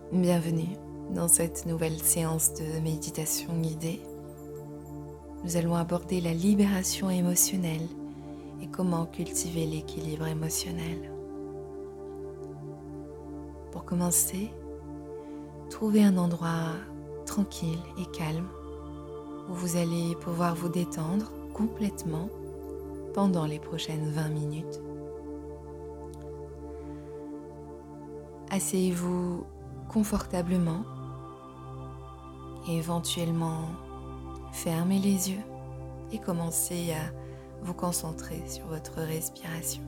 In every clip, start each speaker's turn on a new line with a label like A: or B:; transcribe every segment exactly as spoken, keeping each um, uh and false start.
A: Bienvenue dans cette nouvelle séance de méditation guidée. Nous allons aborder la libération émotionnelle et comment cultiver l'équilibre émotionnel. Pour commencer, trouvez un endroit tranquille et calme où vous allez pouvoir vous détendre complètement pendant les prochaines vingt minutes. Asseyez-vous confortablement et éventuellement fermez les yeux et commencez à vous concentrer sur votre respiration.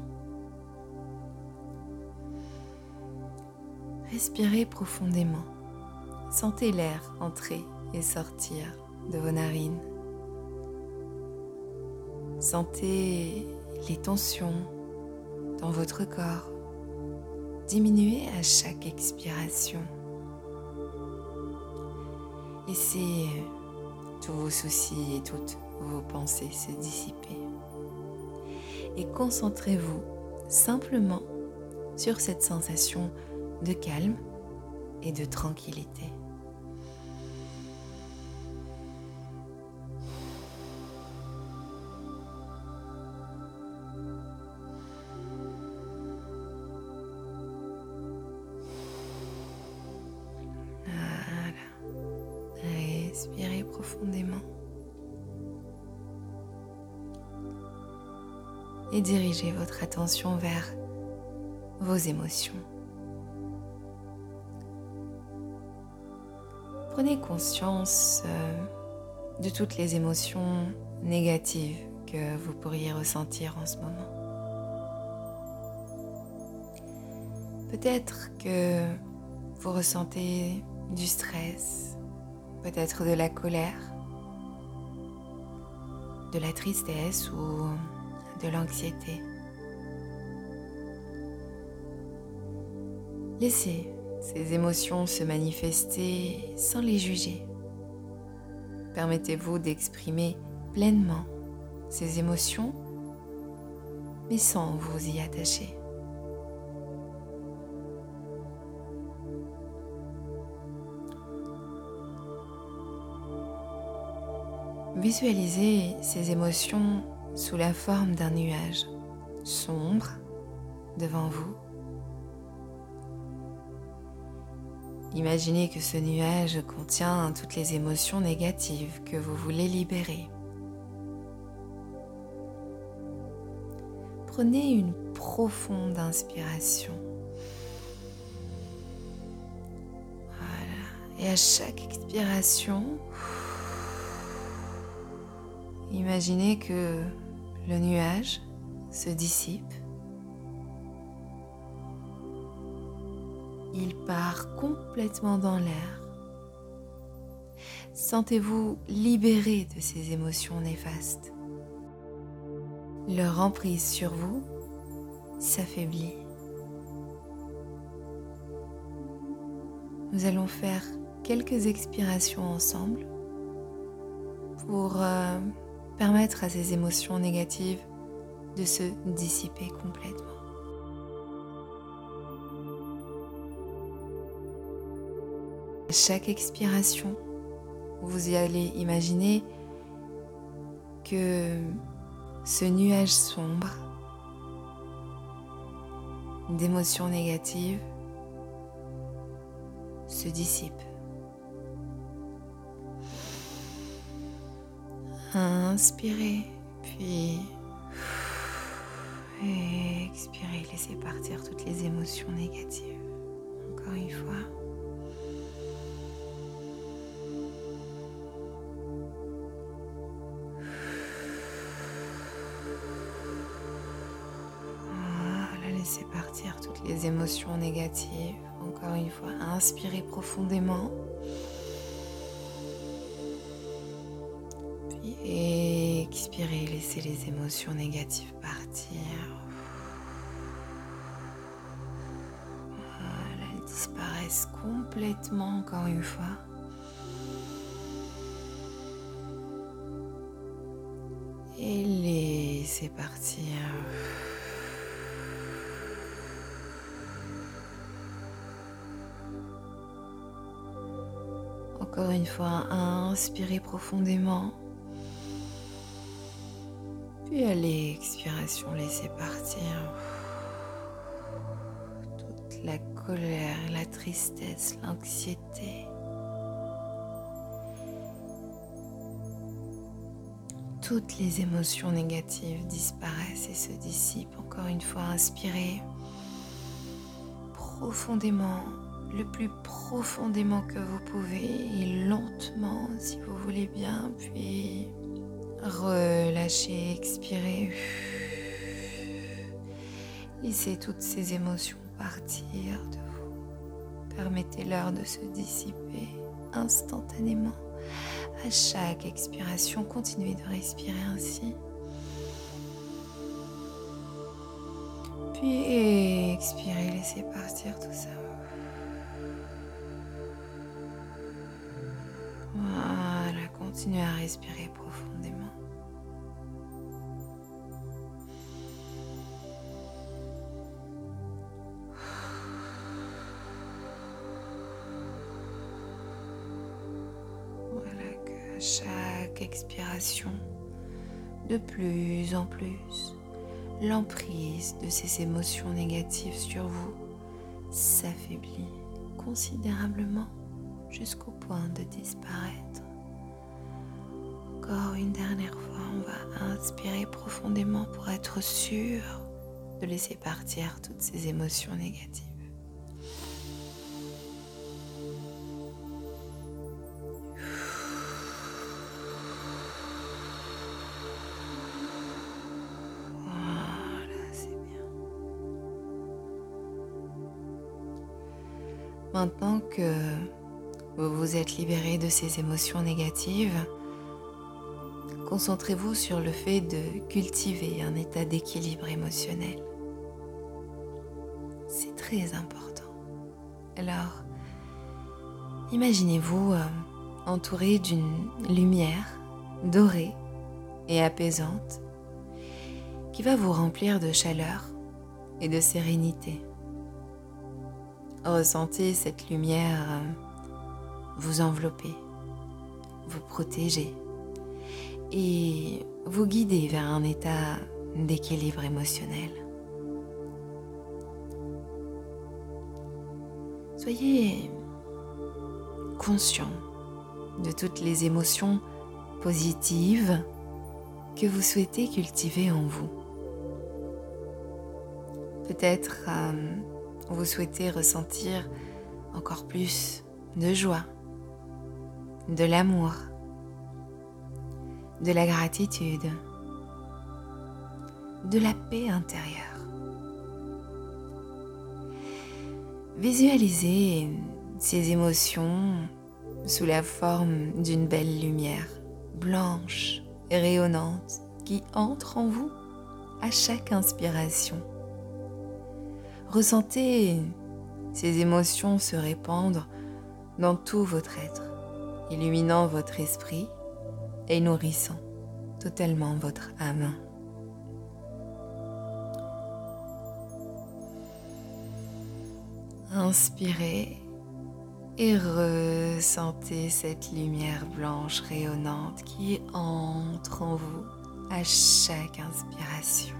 A: Respirez profondément. Sentez l'air entrer et sortir de vos narines. Sentez les tensions dans votre corps diminuer à chaque expiration. Laissez tous vos soucis et toutes vos pensées se dissiper. Et concentrez-vous simplement sur cette sensation de calme et de tranquillité. Respirez profondément et dirigez votre attention vers vos émotions. Prenez conscience de toutes les émotions négatives que vous pourriez ressentir en ce moment. Peut-être que vous ressentez du stress, peut-être de la colère, de la tristesse ou de l'anxiété. Laissez ces émotions se manifester sans les juger. Permettez-vous d'exprimer pleinement ces émotions, mais sans vous y attacher. Visualisez ces émotions sous la forme d'un nuage sombre devant vous. Imaginez que ce nuage contient toutes les émotions négatives que vous voulez libérer. Prenez une profonde inspiration. Voilà. Et à chaque expiration, imaginez que le nuage se dissipe. Il part complètement dans l'air. Sentez-vous libéré de ces émotions néfastes. Leur emprise sur vous s'affaiblit. Nous allons faire quelques expirations ensemble pour euh, permettre à ces émotions négatives de se dissiper complètement. À chaque expiration, vous allez imaginer que ce nuage sombre d'émotions négatives se dissipe. Inspirez, puis expirez, laissez partir toutes les émotions négatives. Encore une fois. Voilà, laissez partir toutes les émotions négatives. Encore une fois, inspirez profondément. Et expirez, laissez les émotions négatives partir. Voilà, elles disparaissent complètement encore une fois. Et laissez partir. Encore une fois, inspirez profondément. Puis à l'expiration, laissez partir toute la colère, la tristesse, l'anxiété. Toutes les émotions négatives disparaissent et se dissipent. Encore une fois, inspirez profondément, le plus profondément que vous pouvez et lentement si vous voulez bien, puis relâchez, expirez. Laissez toutes ces émotions partir de vous. Permettez-leur de se dissiper instantanément. À chaque expiration, continuez de respirer ainsi. Puis expirez, laissez partir tout ça. Voilà, continuez à respirer profondément. Voilà que à chaque expiration, de plus en plus, l'emprise de ces émotions négatives sur vous s'affaiblit considérablement jusqu'au point de disparaître. Encore une dernière fois, on va inspirer profondément pour être sûr de laisser partir toutes ces émotions négatives. Maintenant que vous vous êtes libéré de ces émotions négatives, concentrez-vous sur le fait de cultiver un état d'équilibre émotionnel. C'est très important. Alors, imaginez-vous euh, entouré d'une lumière dorée et apaisante qui va vous remplir de chaleur et de sérénité. Ressentez cette lumière vous envelopper, vous protéger et vous guider vers un état d'équilibre émotionnel. Soyez conscient de toutes les émotions positives que vous souhaitez cultiver en vous. Peut-être euh, vous souhaitez ressentir encore plus de joie, de l'amour, de la gratitude, de la paix intérieure. Visualisez ces émotions sous la forme d'une belle lumière blanche et rayonnante qui entre en vous à chaque inspiration. Ressentez ces émotions se répandre dans tout votre être, illuminant votre esprit et nourrissant totalement votre âme. Inspirez et ressentez cette lumière blanche rayonnante qui entre en vous à chaque inspiration.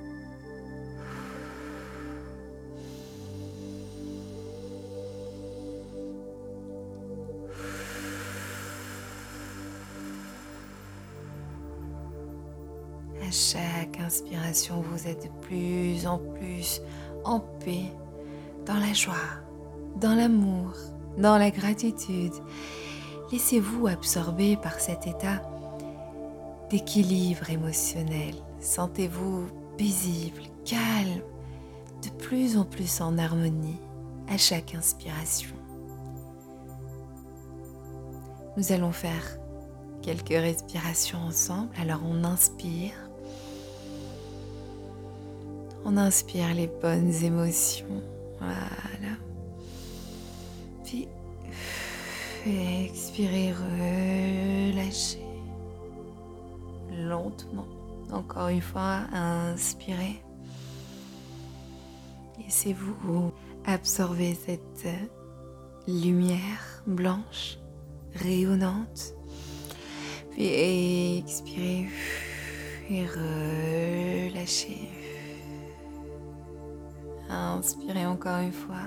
A: À chaque inspiration, vous êtes de plus en plus en paix, dans la joie, dans l'amour, dans la gratitude. Laissez-vous absorber par cet état d'équilibre émotionnel. Sentez-vous paisible, calme, de plus en plus en harmonie à chaque inspiration. Nous allons faire quelques respirations ensemble. Alors on inspire. On inspire les bonnes émotions. Voilà. Puis expirez, relâchez. Lentement. Encore une fois, inspirez. Laissez-vous absorber cette lumière blanche, rayonnante. Puis expirez et relâchez. Inspirez encore une fois.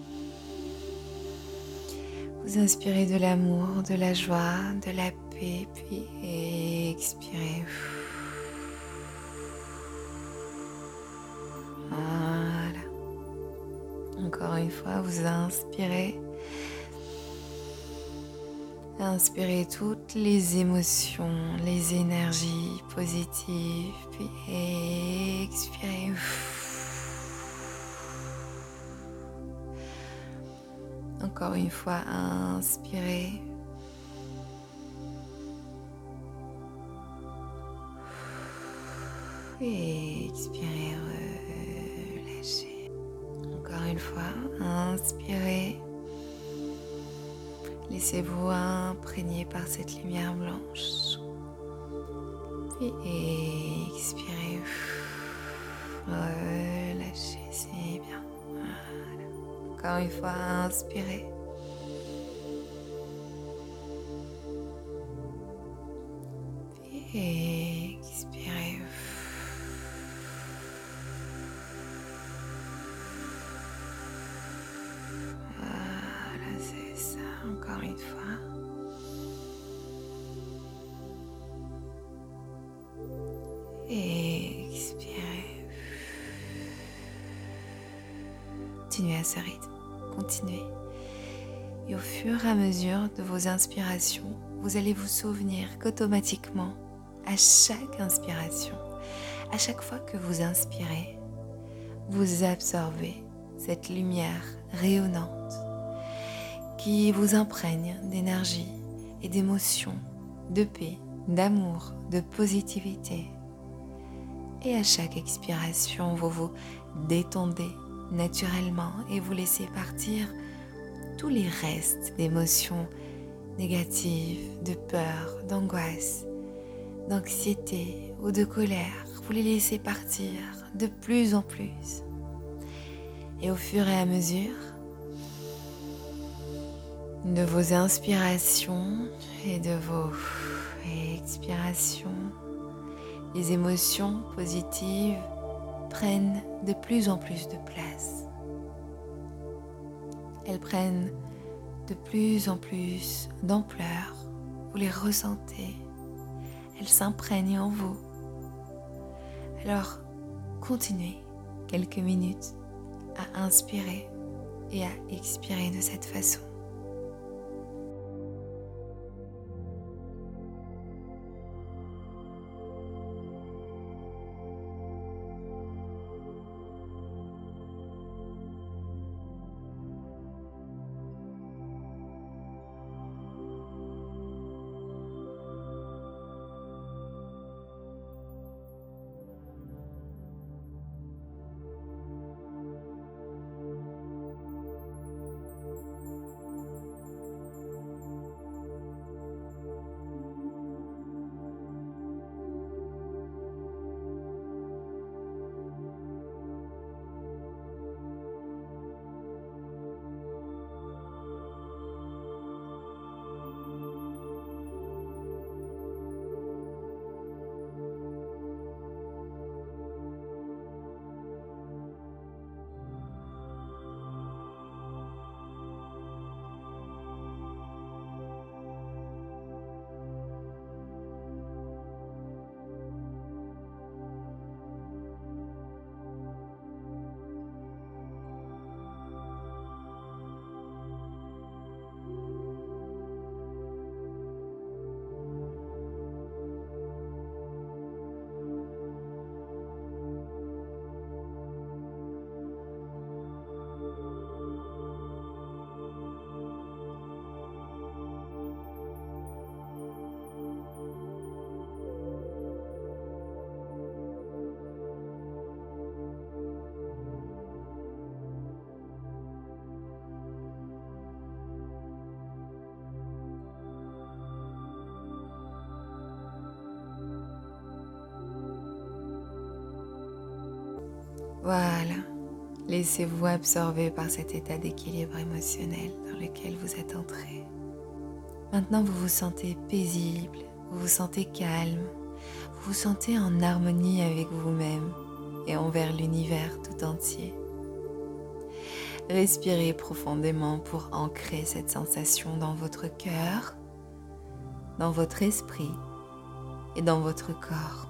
A: Vous inspirez de l'amour, de la joie, de la paix, puis expirez. Voilà. Encore une fois, vous inspirez. Inspirez toutes les émotions, les énergies positives, puis expirez. Encore une fois, inspirez. Et expirez, relâchez. Encore une fois, inspirez. Laissez-vous imprégner par cette lumière blanche. Puis expirez. Relâchez, c'est bien. Voilà. Encore une fois, inspirez. Puis expirez. Voilà, c'est ça. Encore une fois. Et expirez. Continuez à ce rythme. Continuez. Et au fur et à mesure de vos inspirations, vous allez vous souvenir qu'automatiquement, à chaque inspiration, à chaque fois que vous inspirez, vous absorbez cette lumière rayonnante qui vous imprègne d'énergie et d'émotion, de paix, d'amour, de positivité. Et à chaque expiration, vous vous détendez naturellement et vous laissez partir tous les restes d'émotions négatives, de peur, d'angoisse, d'anxiété ou de colère. Vous les laissez partir de plus en plus. Et au fur et à mesure de vos inspirations et de vos expirations, les émotions positives prennent de plus en plus de place. Elles prennent de plus en plus d'ampleur. Vous les ressentez. Elles s'imprègnent en vous. Alors, continuez quelques minutes à inspirer et à expirer de cette façon. Voilà, laissez-vous absorber par cet état d'équilibre émotionnel dans lequel vous êtes entré. Maintenant, vous vous sentez paisible, vous vous sentez calme, vous vous sentez en harmonie avec vous-même et envers l'univers tout entier. Respirez profondément pour ancrer cette sensation dans votre cœur, dans votre esprit et dans votre corps.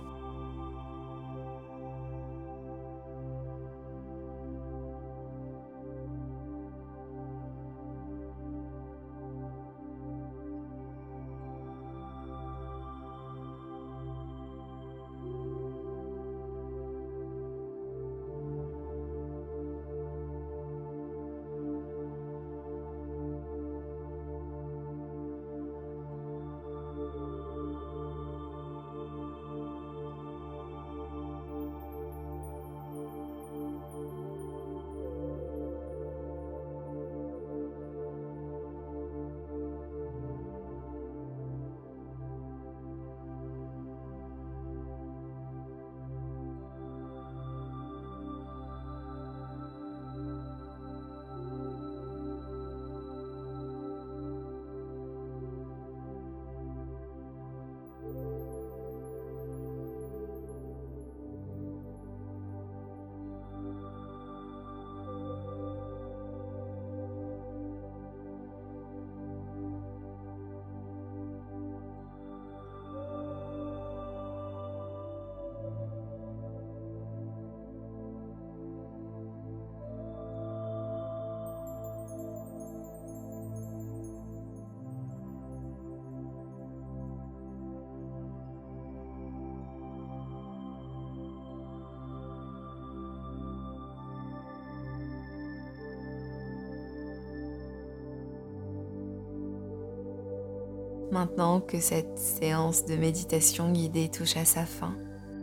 A: Maintenant que cette séance de méditation guidée touche à sa fin,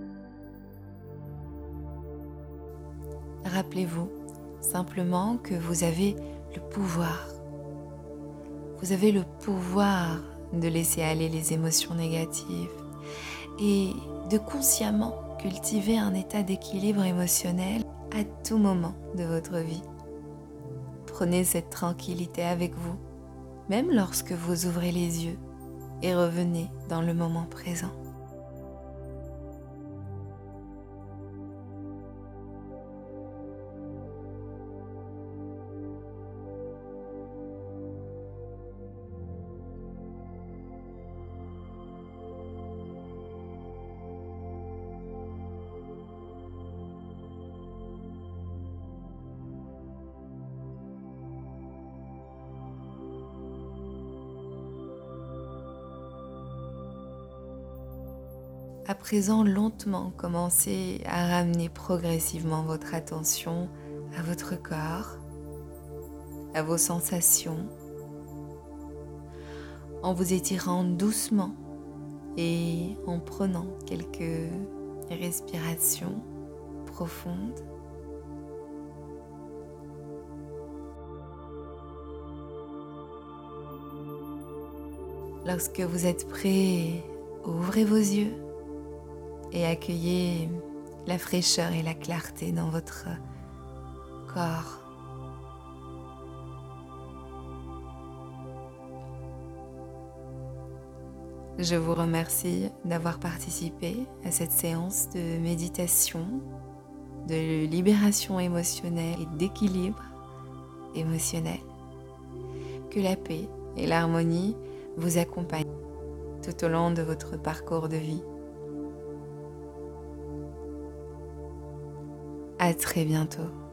A: rappelez-vous simplement que vous avez le pouvoir. Vous avez le pouvoir de laisser aller les émotions négatives et de consciemment cultiver un état d'équilibre émotionnel à tout moment de votre vie. Prenez cette tranquillité avec vous, même lorsque vous ouvrez les yeux, et revenez dans le moment présent. À présent, lentement, commencez à ramener progressivement votre attention à votre corps, à vos sensations, en vous étirant doucement et en prenant quelques respirations profondes. Lorsque vous êtes prêt, ouvrez vos yeux et accueillez la fraîcheur et la clarté dans votre corps. Je vous remercie d'avoir participé à cette séance de méditation, de libération émotionnelle et d'équilibre émotionnel. Que la paix et l'harmonie vous accompagnent tout au long de votre parcours de vie. À très bientôt.